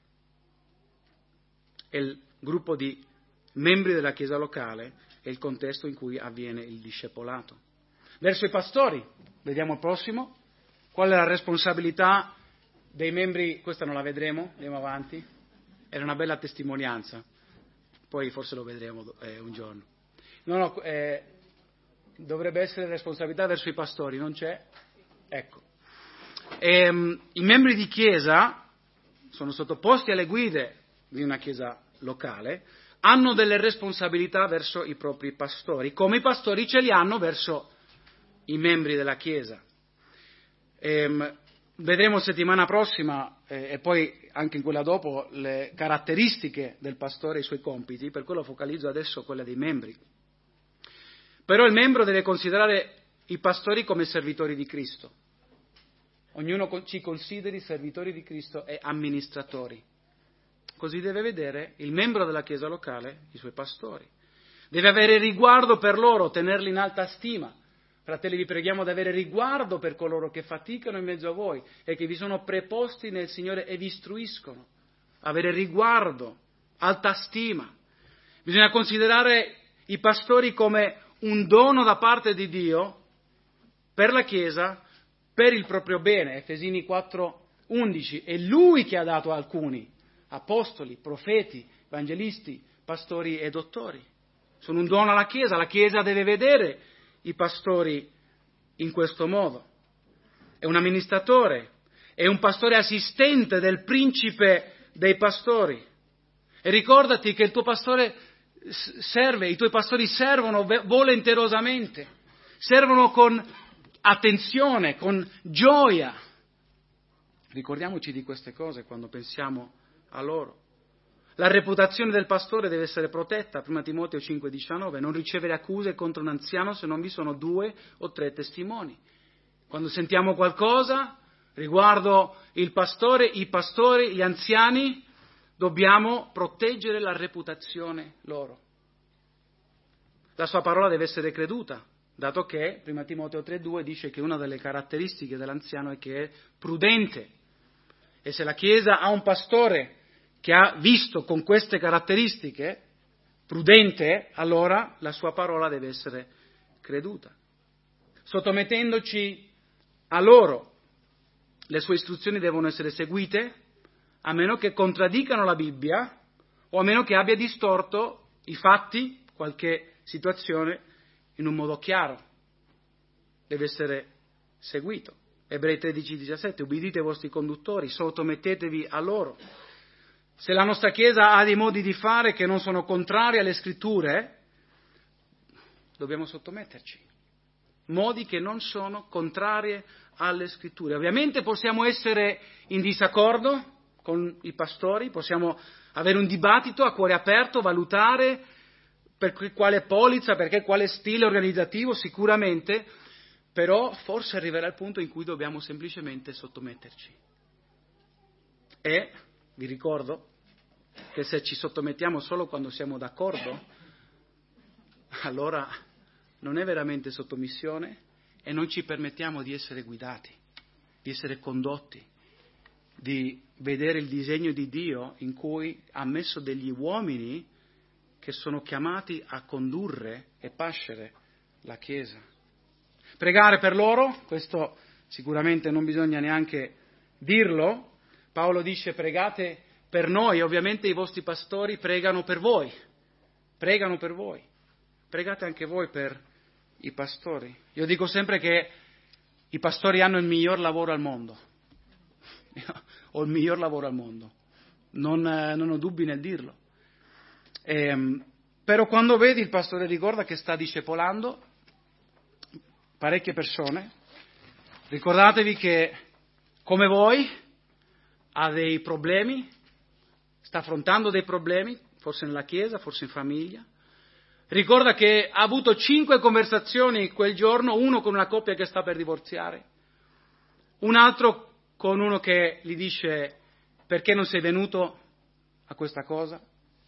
E il gruppo di membri della Chiesa locale è il contesto in cui avviene il discepolato. Verso i pastori, vediamo il prossimo. Qual è la responsabilità dei membri? Questa non la vedremo, andiamo avanti. Era una bella testimonianza, poi forse lo vedremo eh, un giorno. No, no, eh, dovrebbe essere responsabilità verso i pastori, non c'è? Ecco. E, um, i membri di Chiesa sono sottoposti alle guide di una Chiesa locale, hanno delle responsabilità verso i propri pastori, come i pastori ce li hanno verso i membri della Chiesa. E, vedremo settimana prossima eh, e poi anche in quella dopo le caratteristiche del pastore e i suoi compiti, per quello focalizzo adesso quella dei membri. Però il membro deve considerare i pastori come servitori di Cristo. Ognuno ci consideri servitori di Cristo e amministratori. Così deve vedere il membro della Chiesa locale i suoi pastori. Deve avere riguardo per loro, tenerli in alta stima. Fratelli, vi preghiamo di avere riguardo per coloro che faticano in mezzo a voi e che vi sono preposti nel Signore e vi istruiscono. Avere riguardo, alta stima. Bisogna considerare i pastori come un dono da parte di Dio per la Chiesa, per il proprio bene. Efesini quattro undici. È Lui che ha dato a alcuni apostoli, profeti, evangelisti, pastori e dottori. Sono un dono alla Chiesa. La Chiesa deve vedere i pastori in questo modo. È un amministratore, è un pastore assistente del principe dei pastori. E ricordati che il tuo pastore serve, i tuoi pastori servono volenterosamente, servono con attenzione, con gioia. Ricordiamoci di queste cose quando pensiamo a loro. La reputazione del pastore deve essere protetta, primo Timoteo cinque diciannove, non ricevere accuse contro un anziano se non vi sono due o tre testimoni. Quando sentiamo qualcosa riguardo il pastore, i pastori, gli anziani, dobbiamo proteggere la reputazione loro. La sua parola deve essere creduta, dato che primo Timoteo tre due dice che una delle caratteristiche dell'anziano è che è prudente. E se la Chiesa ha un pastore che ha visto con queste caratteristiche, prudente, allora la sua parola deve essere creduta. Sottomettendoci a loro, le sue istruzioni devono essere seguite, a meno che contraddicano la Bibbia o a meno che abbia distorto i fatti, qualche situazione, in un modo chiaro. Deve essere seguito. Ebrei tredici diciassette, ubbidite ai vostri conduttori, sottomettetevi a loro. Se la nostra Chiesa ha dei modi di fare che non sono contrari alle Scritture, dobbiamo sottometterci. Modi che non sono contrari alle Scritture. Ovviamente possiamo essere in disaccordo con i pastori, possiamo avere un dibattito a cuore aperto, valutare per quale polizza, perché quale stile organizzativo, sicuramente, però forse arriverà il punto in cui dobbiamo semplicemente sottometterci. E vi ricordo che se ci sottomettiamo solo quando siamo d'accordo, allora non è veramente sottomissione e non ci permettiamo di essere guidati, di essere condotti, di vedere il disegno di Dio in cui ha messo degli uomini che sono chiamati a condurre e pascere la Chiesa. Pregare per loro, questo sicuramente non bisogna neanche dirlo. Paolo dice pregate per noi, ovviamente i vostri pastori pregano per voi, pregano per voi, pregate anche voi per i pastori. Io dico sempre che i pastori hanno il miglior lavoro al mondo, ho il miglior lavoro al mondo, non, non ho dubbi nel dirlo. Eh, però quando vedi il pastore ricorda che sta discepolando parecchie persone, ricordatevi che come voi ha dei problemi, sta affrontando dei problemi, forse nella chiesa, forse in famiglia. Ricorda che ha avuto cinque conversazioni quel giorno, uno con una coppia che sta per divorziare, un altro con uno che gli dice perché non sei venuto a questa cosa.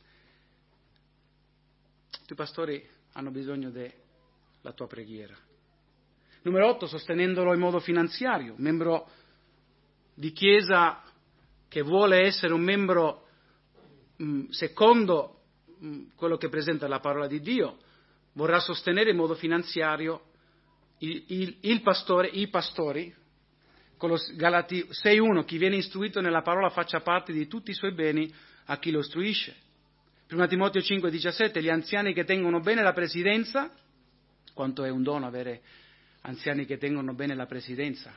I tuoi pastori hanno bisogno della tua preghiera. Numero otto, sostenendolo in modo finanziario, membro di chiesa che vuole essere un membro mh, secondo mh, quello che presenta la parola di Dio, vorrà sostenere in modo finanziario il, il, il pastore, i pastori. Con lo Galati sei uno, chi viene istruito nella parola faccia parte di tutti i suoi beni a chi lo istruisce. Primo Timoteo cinque diciassette, gli anziani che tengono bene la presidenza, quanto è un dono avere anziani che tengono bene la presidenza,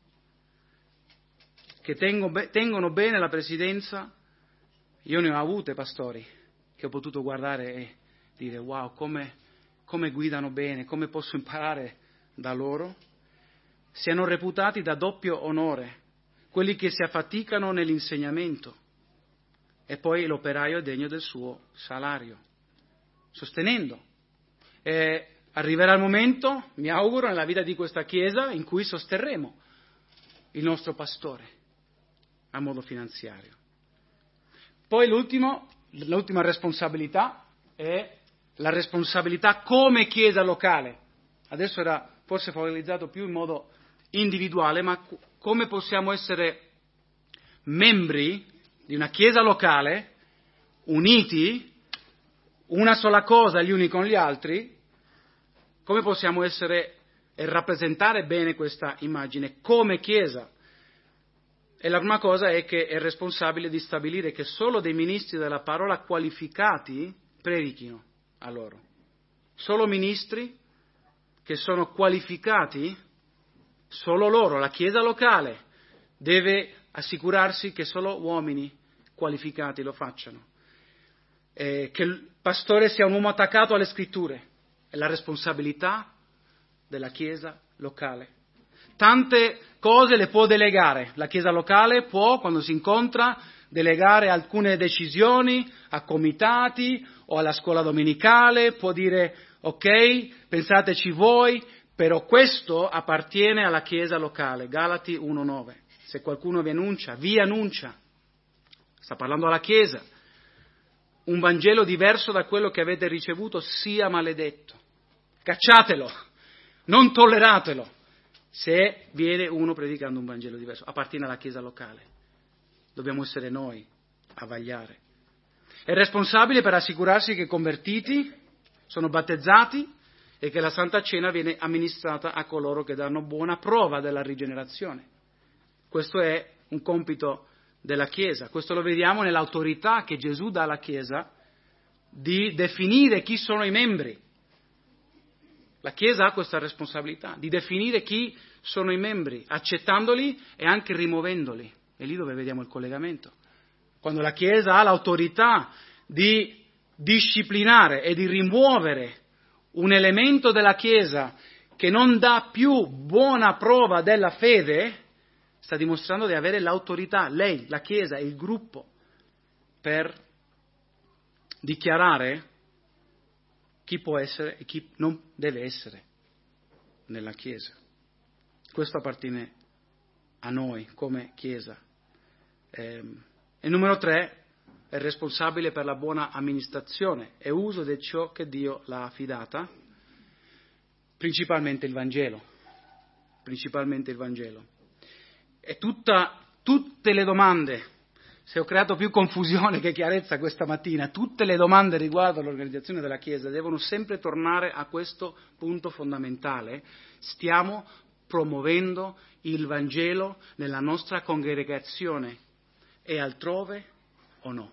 che tengo, tengono bene la presidenza, io ne ho avute pastori, che ho potuto guardare e dire wow, come, come guidano bene, come posso imparare da loro, siano reputati da doppio onore, quelli che si affaticano nell'insegnamento, e poi l'operaio è degno del suo salario, sostenendo. E arriverà il momento, mi auguro, nella vita di questa Chiesa in cui sosterremo il nostro pastore a modo finanziario. Poi l'ultimo, l'ultima responsabilità è la responsabilità come Chiesa locale. Adesso era forse focalizzato più in modo individuale, ma come possiamo essere membri di una Chiesa locale, uniti, una sola cosa gli uni con gli altri, come possiamo essere e rappresentare bene questa immagine come Chiesa. E la prima cosa è che è responsabile di stabilire che solo dei ministri della parola qualificati predichino a loro. Solo ministri che sono qualificati, solo loro, la Chiesa locale, deve assicurarsi che solo uomini qualificati lo facciano. Eh, che il pastore sia un uomo attaccato alle scritture, è la responsabilità della Chiesa locale. Tante cose le può delegare, la Chiesa locale può, quando si incontra, delegare alcune decisioni a comitati o alla scuola domenicale, può dire ok, pensateci voi, però questo appartiene alla Chiesa locale, Galati uno nove. Se qualcuno vi annuncia, vi annuncia, sta parlando alla Chiesa, un Vangelo diverso da quello che avete ricevuto, sia maledetto. Cacciatelo, non tolleratelo. Se viene uno predicando un Vangelo diverso, appartiene alla Chiesa locale. Dobbiamo essere noi a vagliare. È responsabile per assicurarsi che i convertiti sono battezzati e che la Santa Cena viene amministrata a coloro che danno buona prova della rigenerazione. Questo è un compito della Chiesa. Questo lo vediamo nell'autorità che Gesù dà alla Chiesa di definire chi sono i membri. La Chiesa ha questa responsabilità di definire chi sono i membri, accettandoli e anche rimuovendoli. È lì dove vediamo il collegamento. Quando la Chiesa ha l'autorità di disciplinare e di rimuovere un elemento della Chiesa che non dà più buona prova della fede, sta dimostrando di avere l'autorità, lei, la Chiesa, il gruppo, per dichiarare chi può essere e chi non deve essere nella Chiesa. Questo appartiene a noi come Chiesa. E, e numero tre, è responsabile per la buona amministrazione e uso di ciò che Dio l'ha affidata, principalmente il Vangelo. Principalmente il Vangelo. E tutta, tutte le domande, se ho creato più confusione che chiarezza questa mattina, tutte le domande riguardo all'organizzazione della Chiesa devono sempre tornare a questo punto fondamentale. Stiamo promuovendo il Vangelo nella nostra congregazione e altrove o no?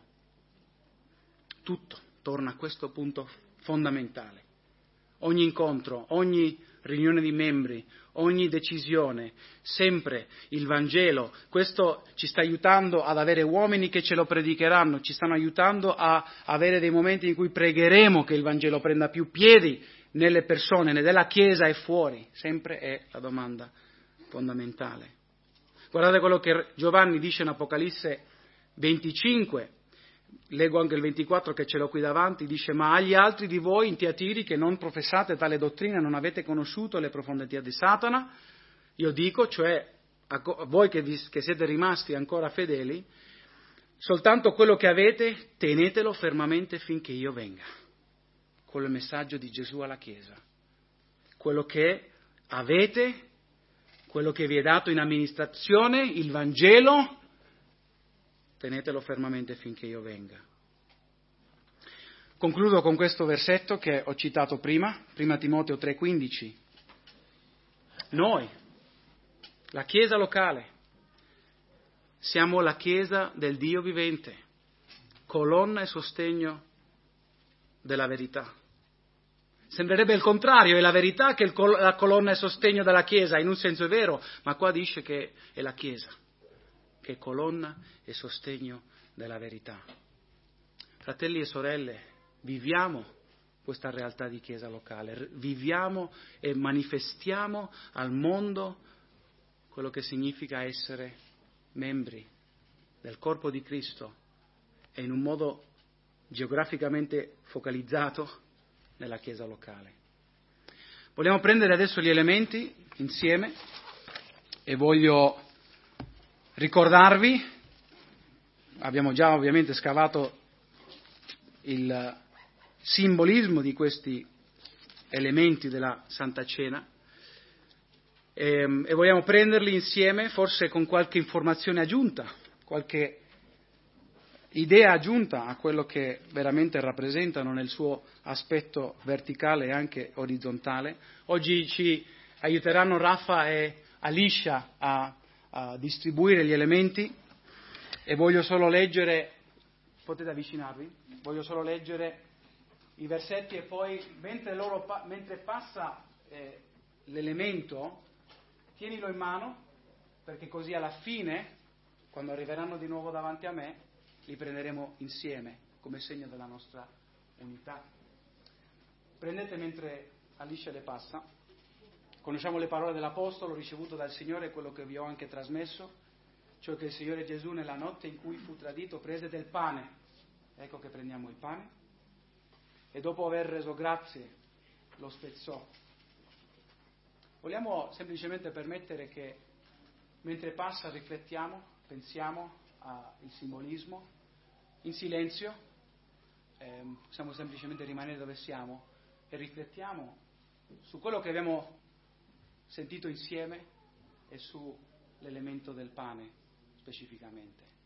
Tutto torna a questo punto fondamentale. Ogni incontro, ogni riunione di membri, ogni decisione, sempre il Vangelo. Questo ci sta aiutando ad avere uomini che ce lo predicheranno, ci stanno aiutando a avere dei momenti in cui pregheremo che il Vangelo prenda più piedi nelle persone, nella Chiesa e fuori. Sempre è la domanda fondamentale. Guardate quello che Giovanni dice in Apocalisse venticinque, leggo anche il ventiquattro che ce l'ho qui davanti, dice: ma agli altri di voi in Tiatiri che non professate tale dottrina, non avete conosciuto le profondità di Satana, io dico, cioè a voi che, vi, che siete rimasti ancora fedeli, soltanto quello che avete tenetelo fermamente finché io venga. Quello è il messaggio di Gesù alla Chiesa. Quello che avete, quello che vi è dato in amministrazione, il Vangelo, tenetelo fermamente finché io venga. Concludo con questo versetto che ho citato prima, prima Timoteo tre quindici. Noi, la Chiesa locale, siamo la Chiesa del Dio vivente, colonna e sostegno della verità. Sembrerebbe il contrario, è la verità che è la colonna e sostegno della Chiesa, in un senso è vero, ma qua dice che è la Chiesa che è colonna e sostegno della verità. Fratelli e sorelle, viviamo questa realtà di Chiesa locale, viviamo e manifestiamo al mondo quello che significa essere membri del corpo di Cristo e in un modo geograficamente focalizzato nella Chiesa locale. Vogliamo prendere adesso gli elementi insieme e voglio ricordarvi, abbiamo già ovviamente scavato il simbolismo di questi elementi della Santa Cena e, e vogliamo prenderli insieme forse con qualche informazione aggiunta, qualche idea aggiunta a quello che veramente rappresentano nel suo aspetto verticale e anche orizzontale. Oggi ci aiuteranno Raffa e Alicia a a distribuire gli elementi e voglio solo leggere, potete avvicinarvi, voglio solo leggere i versetti e poi mentre, loro, mentre passa eh, l'elemento, tienilo in mano perché così alla fine, quando arriveranno di nuovo davanti a me, li prenderemo insieme come segno della nostra unità. Prendete mentre Alicia le passa. Conosciamo le parole dell'Apostolo, ricevuto dal Signore, quello che vi ho anche trasmesso, cioè che il Signore Gesù nella notte in cui fu tradito prese del pane, ecco che prendiamo il pane, e dopo aver reso grazie lo spezzò. Vogliamo semplicemente permettere che mentre passa riflettiamo, pensiamo al simbolismo, in silenzio, eh, possiamo semplicemente rimanere dove siamo e riflettiamo su quello che abbiamo sentito insieme e sull'elemento del pane specificamente.